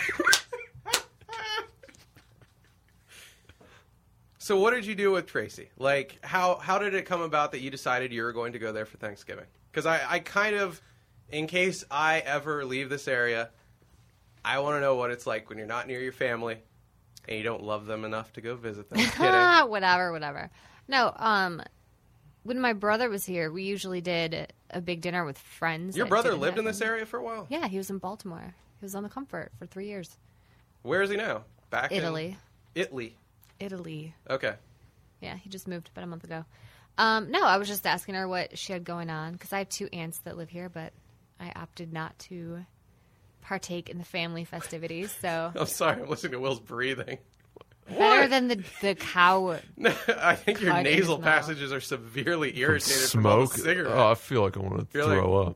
So what did you do with Tracy? Like, how did it come about that you decided you were going to go there for Thanksgiving? Because I kind of, in case I ever leave this area, I want to know what it's like when you're not near your family and you don't love them enough to go visit them. Kidding. Whatever. No, when my brother was here, we usually did a big dinner with friends. Your that brother didn't lived in have this him. area for a while? Yeah, he was in Baltimore. He was on the Comfort for 3 years. Where is he now? Back Italy. in Italy. Italy. Okay. Yeah, he just moved about a month ago. No, I was just asking her what she had going on because I have 2 aunts that live here, but I opted not to partake in the family festivities. So I'm sorry, I'm listening to Will's breathing. better than the cow. I think your Cut in nasal his mouth. passages are severely irritated from all Smoke. the cigarette. Oh, I feel like I want to You're throw up.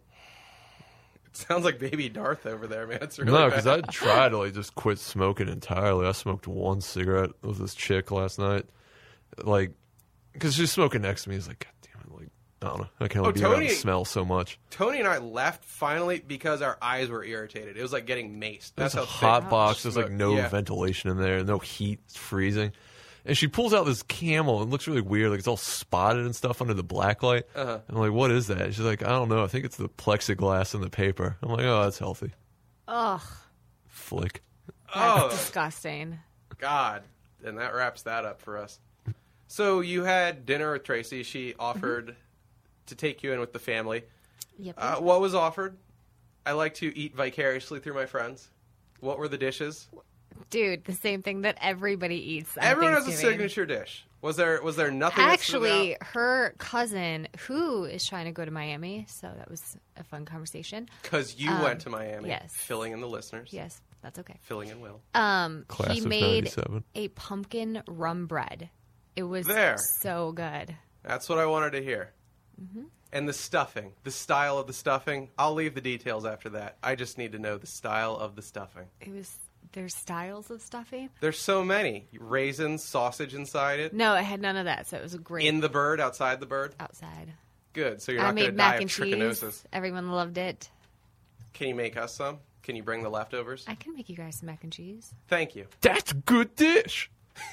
It sounds like Baby Darth over there, man. It's really No, bad. because I tried to like just quit smoking entirely. I smoked 1 cigarette with this chick last night, like, because she's smoking next to me. He's like, God damn it, like, I don't know, I can't be around Tony- the smell so much. Tony and I left finally because our eyes were irritated. It was like getting maced. That's There's a how hot thick box. There's like smoke- no yeah. ventilation in there, no heat. It's freezing. And she pulls out this Camel. It looks really weird. Like it's all spotted and stuff under the black light. Uh-huh. I'm like, what is that? She's like, I don't know. I think it's the plexiglass in the paper. I'm like, oh, that's healthy. Ugh, Flick. that's Oh. disgusting. God. And that wraps that up for us. So you had dinner with Tracy. She offered to take you in with the family. Yep. What was offered? I like to eat vicariously through my friends. What were the dishes? Dude, the same thing that everybody eats. on Everyone has a Thanksgiving. signature dish. Was there nothing that stood Actually, out? her cousin, who is trying to go to Miami, so that was a fun conversation. Because you went to Miami. yes. Filling in the listeners. Yes, that's okay. Filling in Will. Class He of made 97. a pumpkin rum bread. It was There. so good. That's what I wanted to hear. Mm-hmm. And the stuffing. The style of the stuffing. I'll leave the details after that. I just need to know the style of the stuffing. There's styles of stuffing. There's so many. Raisins, sausage inside it. No, it had none of that, so it was a great In the bird, outside the bird. outside. Good. So you're I not going to made die mac of and trichinosis. cheese. Everyone loved it. Can you make us some? Can you bring the leftovers? I can make you guys some mac and cheese. Thank you. That's a good dish.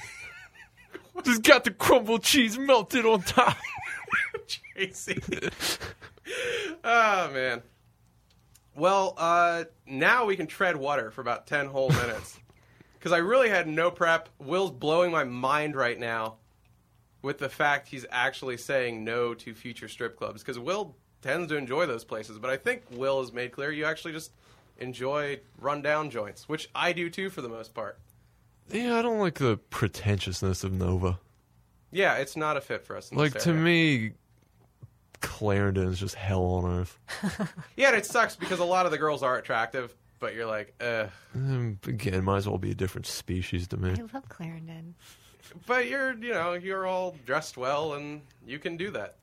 Just got the crumbled cheese melted on top. Tracy. Oh, man. Well, now we can tread water for about 10 whole minutes. Because I really had no prep. Will's blowing my mind right now with the fact he's actually saying no to future strip clubs. Because Will tends to enjoy those places. But I think Will has made clear you actually just enjoy rundown joints, which I do too for the most part. Yeah, I don't like the pretentiousness of Nova. Yeah, it's not a fit for us in Like, this to area. me, Clarendon is just hell on earth. Yeah, and it sucks because a lot of the girls are attractive, but you're like, ugh. Again, might as well be a different species to me. I love Clarendon. But you're all dressed well, and you can do that.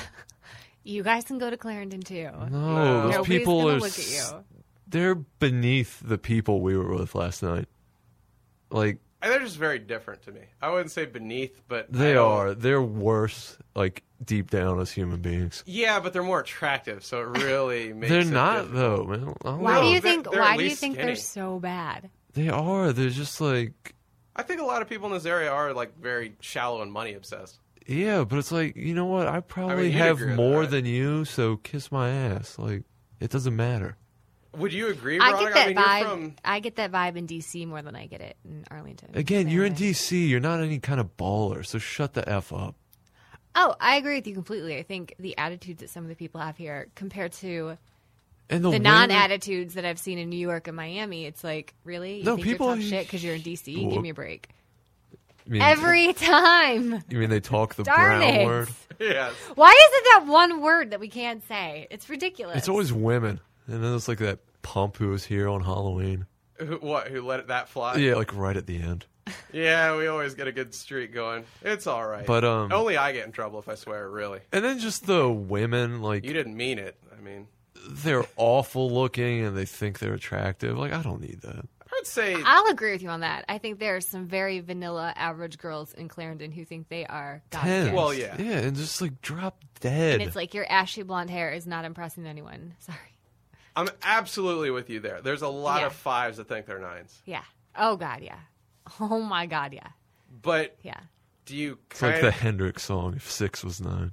You guys can go to Clarendon too. No, those Nobody's people gonna are... look at you. They're beneath the people we were with last night. Like, And they're just very different to me. I wouldn't say beneath, but I they don't- are. They're worse, like, deep down as human beings. Yeah, but they're more attractive, so it really makes They're it not, difficult. though, man. I don't Why know. do you they're- think? they're Why at do you least think they're skinny. so bad? They are. They're just like... I think a lot of people in this area are like very shallow and money obsessed. Yeah, but it's like, you know what? I probably you'd have agree with more that. than you, so kiss my ass. Like, it doesn't matter. Would you agree, I Veronica? get that mean, vibe. you're from... I get that vibe in DC more than I get it in Arlington. Again, you're in Anyway. D.C. You're not any kind of baller, so shut the F up. Oh, I agree with you completely. I think the attitudes that some of the people have here compared to And the women- non-attitudes that I've seen in New York and Miami, it's like, really? You No, think people- you're tough shit because you're in DC? Give me a break. I mean, Every time. You mean they talk the Darn brown it. word? Yes. Why is it that one word that we can't say? It's ridiculous. It's always women. And then it's like that pump who was here on Halloween. Who let that fly? Yeah, like right at the end. Yeah, we always get a good streak going. It's all right. But, only I get in trouble if I swear, really. And then just the women, like, You didn't mean it. I mean, they're awful looking and they think they're attractive. Like, I don't need that. I'd say I'll agree with you on that. I think there are some very vanilla, average girls in Clarendon who think they are God Ten. gifts. Well, yeah. Yeah, and just like drop dead. And it's like your ashy blonde hair is not impressing anyone. Sorry. I'm absolutely with you there. There's a lot Yeah. of 5s that think they're 9s. Yeah. Oh God, yeah. Oh my God, yeah. But Yeah. do you It's kind like the Hendrix song, if 6 was 9.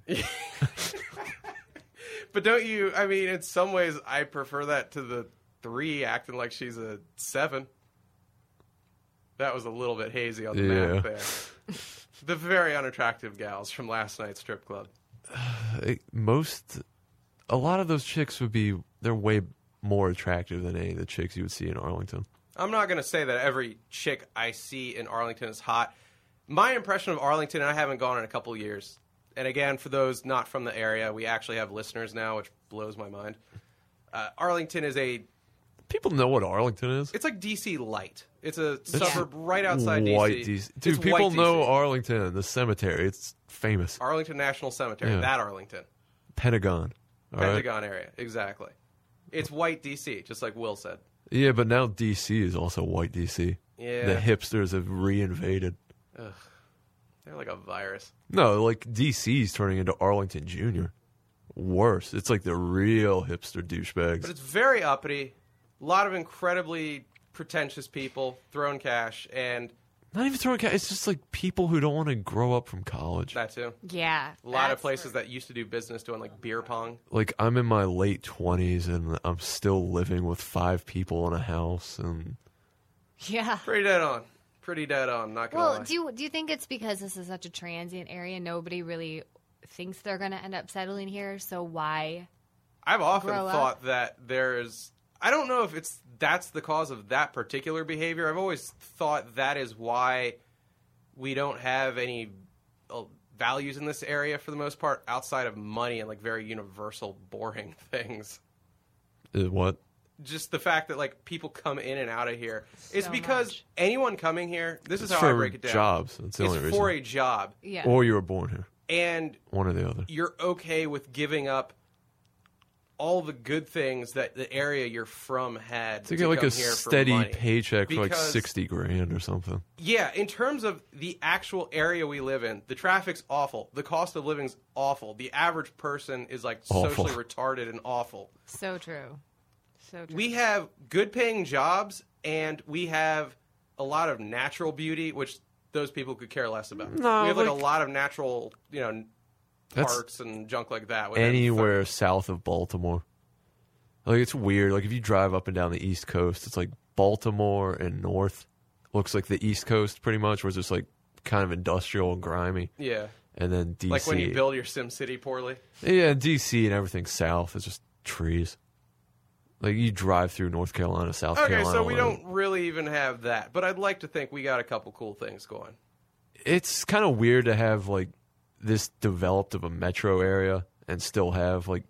But don't you, I mean, in some ways, I prefer that to the 3 acting like she's a 7. That was a little bit hazy on the map there. The very unattractive gals from last night's strip club. A lot of those chicks they're way more attractive than any of the chicks you would see in Arlington. I'm not going to say that every chick I see in Arlington is hot. My impression of Arlington, and I haven't gone in a couple years, and again, for those not from the area, we actually have listeners now, which blows my mind. Arlington is People know what Arlington is. it's like DC light. It's a suburb right outside White DC. Dude, It's people white know DC. Arlington, the cemetery. It's famous. Arlington National Cemetery, Yeah. that Arlington. Pentagon. All right? Pentagon area, exactly. It's white DC, just like Will said. Yeah, but now DC is also white DC. Yeah. The hipsters have reinvaded. They're like a virus. No, like DC's turning into Arlington Jr. Worse. It's like the real hipster douchebags. But it's very uppity. A lot of incredibly pretentious people throwing cash, and Not even throwing cash. It's just like people who don't want to grow up from college. that too. Yeah. A lot of that's places that used to do business doing like beer pong. Like, I'm in my late 20s and I'm still living with 5 people in a house. And Yeah. Pretty dead on. Pretty dead on, not gonna Well, lie. do you think it's because this is such a transient area? Nobody really thinks they're going to end up settling here. So why? I've often grow up? thought that there's... I don't know if that's the cause of that particular behavior. I've always thought that is why we don't have any values in this area for the most part outside of money and like very universal boring things. what? Just the fact that like people come in and out of here. It's So because much. anyone coming here, this is It's how I for break it down. jobs. That's the It's only for reason. a job. Yeah. Or you were born here. And One or the other. you're okay with giving up all the good things that the area you're from had To get like come a here for steady money. paycheck for like Because- 60 grand or something. Yeah, in terms of the actual area we live in, the traffic's awful. The cost of living's awful. The average person is like Awful. socially retarded and awful. So true. So true. We have good paying jobs and we have a lot of natural beauty, which those people could care less about. No, we have like a like- lot of natural, That's parks and junk like that. within anywhere south of Baltimore. Like, it's weird. Like, if you drive up and down the East Coast, it's like Baltimore and north looks like the East Coast pretty much, where it's just like kind of industrial and grimy. Yeah. And then DC. Like when you build your SimCity poorly. Yeah, DC and everything south is just trees. Like, you drive through North Carolina, South Okay, Carolina. so we like, don't really even have that. But I'd like to think we got a couple cool things going. It's kind of weird to have, like, this developed of a metro area and still have, like,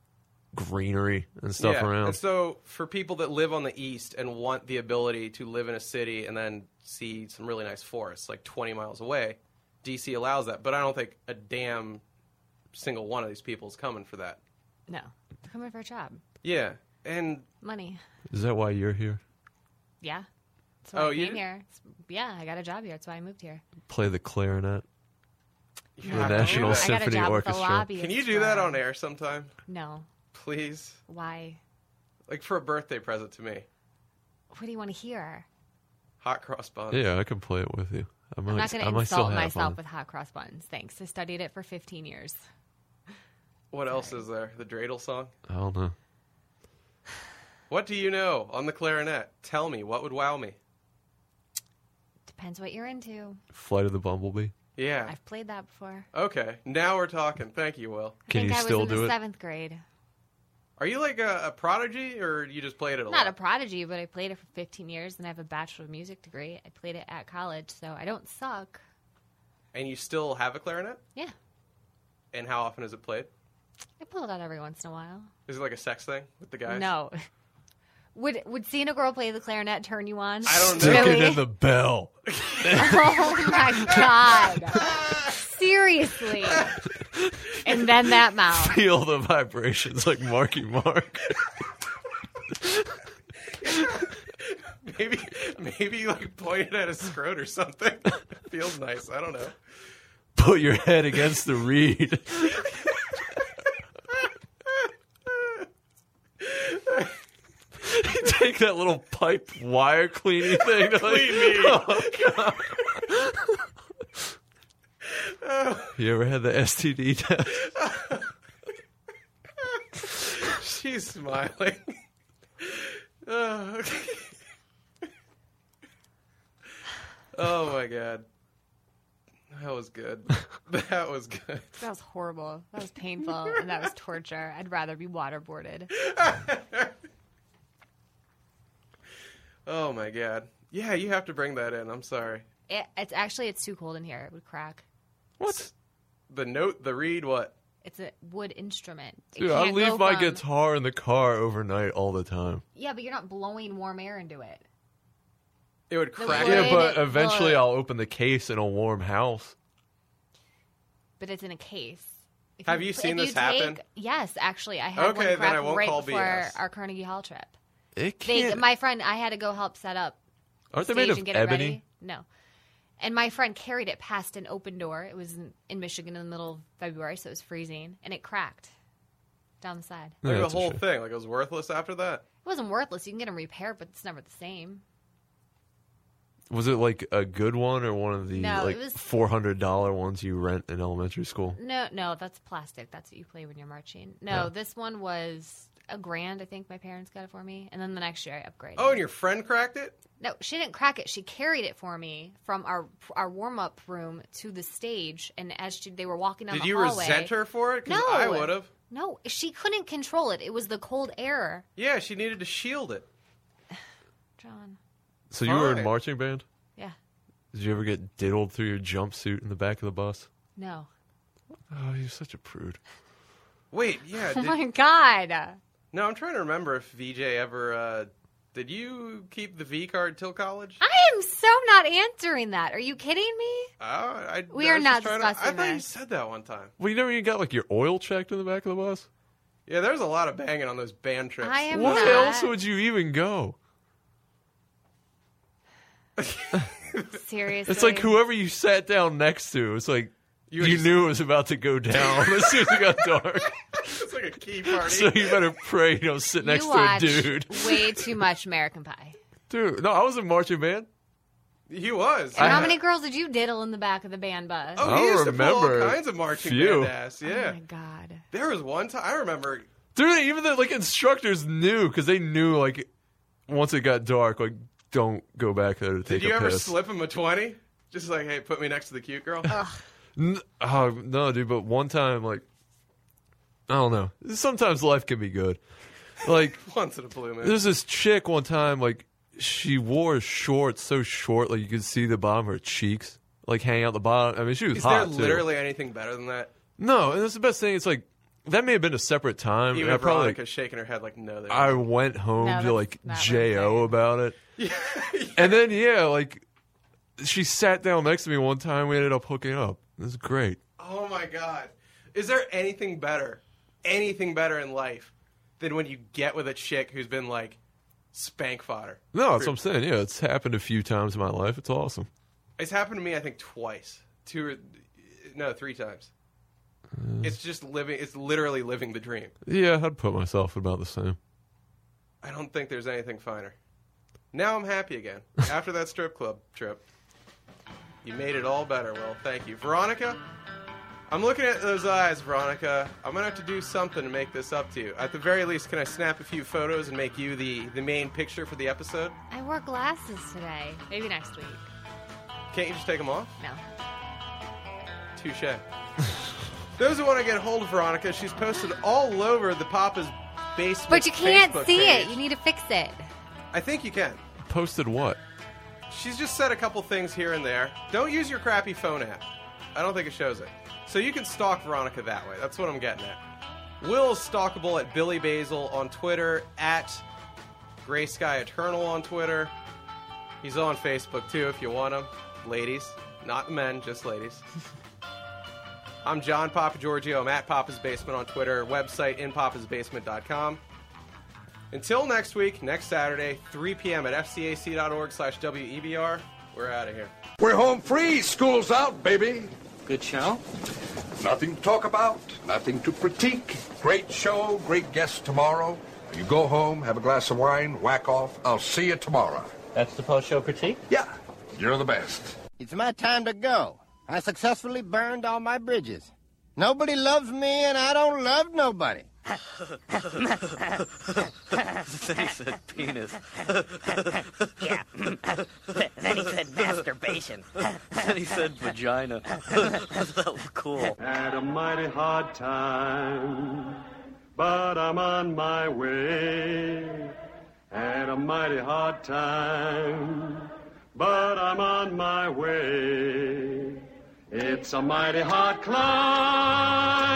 greenery and stuff around. And so for people that live on the east and want the ability to live in a city and then see some really nice forests like 20 miles away, DC allows that. But I don't think a damn single one of these people is coming for that. No. They're coming for a job. Yeah. And Money. Is that why you're here? Yeah. That's why Oh, I you came did? here. Yeah, I got a job here. That's why I moved here. Play the clarinet? you The have to do National that. I got a Symphony job Orchestra. with the lobbyist. Can you do that firm. on air sometime? No. Please? Why? Like for a birthday present to me. What do you want to hear? Hot cross buns. Yeah, I can play it with you. I might, I'm not going to I might still insult have myself one. with hot cross buns. Thanks. I studied it for 15 years. What else is there? The dreidel song? I don't know. What do you know on the clarinet? Tell me, what would wow me? Depends what you're into. Flight of the Bumblebee. Yeah. I've played that before. Okay, now we're talking. Thank you, Will. I Can think you I still was in do the it? 7th grade. Are you like a prodigy, or you just played it a Not a lot? prodigy, but I played it for 15 years, and I have a Bachelor of Music degree. I played it at college, so I don't suck. And you still have a clarinet? Yeah. And how often is it played? I pull it out every once in a while. Is it like a sex thing with the guys? No. Would seeing a girl play the clarinet turn you on? I don't know. Stick it Really? in the bell. Oh my god. Serious絆And then that mouth. Feel the vibrations like Marky Mark. Maybe you like point it at a scrot or something. Feels nice. I don't know. Put your head against the reed. take that little pipe wire cleaning thing to Clean me. Oh, God. You ever had the STD test? She's smiling. Okay. Oh my god. That was good. That was good. That was horrible. That was painful, and that was torture. I'd rather be waterboarded. Oh my god. Yeah, you have to bring that in. I'm sorry. It's too cold in here. It would crack. What? The reed, what? It's a wood instrument. It Dude, I can't leave go my from- guitar in the car overnight all the time. Yeah, but you're not blowing warm air into it. It would crack. wood- Yeah, but it- eventually well- I'll open the case in a warm house. But it's in a case. If Have you seen this happen? Yes, actually, I had Okay, one then crack I won't right call before BS. our Carnegie Hall trip. It can't. My friend, I had to go help set up Aren't they stage made of and get ebony? it ready. No. And my friend carried it past an open door. It was in Michigan in the middle of February, so it was freezing, and it cracked down the side. Yeah, Like the that's a whole shame. thing. Like it was worthless after that. It wasn't worthless. You can get them repaired, but it's never the same. Was it like a good one or one of the No, like it was- $400 ones you rent in elementary school? No, that's plastic. That's what you play when you're marching. No, Yeah. this one was $1,000. I think my parents got it for me, and then the next year I upgraded. Oh, and your friend cracked it? No, she didn't crack it. She carried it for me from our warm up room to the stage, and as they were walking down Did the you hallway, resent her for it? 'Cause No, I would have. No, she couldn't control it. It was the cold air, Yeah, she needed to shield it. John. So you were in Fine. marching band? Yeah, Did you ever get diddled through your jumpsuit in the back of the bus? no. Oh, you're such a prude. Wait, yeah. Oh my god. No, I'm trying to remember if VJ ever. Did you keep the V card till college? I am so not answering that. Are you kidding me? We are not I discussing thought you this. said that one time. Well, you never even got like your oil checked in the back of the bus? Yeah, there's a lot of banging on those band trips. I am Why not. else would you even go? Seriously. It's like whoever you sat down next to, it's like You you just- knew it was about to go down as soon as it got dark. It's like a key party. So you better pray you don't sit next you to a watch dude. way too much American Pie. Dude, no, I was in marching band. He was. And how I- many girls did you diddle in the back of the band bus? Oh, I he used to pull remember all kinds of marching few. band ass. Oh Yeah. my god. There was one time I remember. Dude, even the like instructors knew because they knew like once it got dark, like don't go back there to take Did you a ever piss. slip him a 20? Just like, hey, put me next to the cute girl. Oh no, dude! But one time, like, I don't know. Sometimes life can be good. Like, Once in a blue moon. there's this chick one time, like, she wore shorts so short, like you could see the bottom of her cheeks, like hang out the bottom. I mean, she was Is there hot too. literally anything better than that? No, and that's the best thing. It's like that may have been a separate time. Even and I if probably Veronica's shaking her head like, no, there I isn't. went home No, to that's like not what I'm Jo saying. about it, and then like she sat down next to me one time. We ended up hooking up. It was great. Oh my god. Is there anything better in life than when you get with a chick who's been like spank fodder? No, that's what I'm saying. Yeah, it's happened a few times in my life. It's awesome. It's happened to me, I think, twice. 3 times. It's just living. It's literally living the dream. Yeah, I'd put myself about the same. I don't think there's anything finer. Now I'm happy again. After that strip club trip, you made it all better. Well, thank you, Veronica. I'm looking at those eyes, Veronica. I'm gonna have to do something to make this up to you. At the very least, can I snap a few photos and make you the main picture for the episode? I wore glasses today. Maybe next week. Can't you just take them off? No. Touche. Those who want to get a hold of Veronica, she's posted all over the Papa's Basement But you can't Facebook see page. it. You need to fix it. I think you can. Posted what? She's just said a couple things here and there. Don't use your crappy phone app. I don't think it shows it. So you can stalk Veronica that way. That's what I'm getting at. Will is stalkable at Billy Basil on Twitter, at Gray Sky Eternal on Twitter. He's on Facebook too if you want him. Ladies. Not men, just ladies. I'm John Papa Giorgio. I'm at Papa's Basement on Twitter. Website inpapasbasement.com. Until next week, next Saturday, 3 p.m. at fcac.org/WEBR. We're out of here. We're home free. School's out, baby. Good show. Nothing to talk about, nothing to critique. Great show, great guest tomorrow. You go home, have a glass of wine, whack off. I'll see you tomorrow. That's the post-show critique? Yeah, you're the best. It's my time to go. I successfully burned all my bridges. Nobody loves me, and I don't love nobody. Then he said penis. Yeah. Then he said masturbation. Then he said vagina. That was cool. Had a mighty hard time, but I'm on my way. Had a mighty hard time, but I'm on my way. It's a mighty hard climb.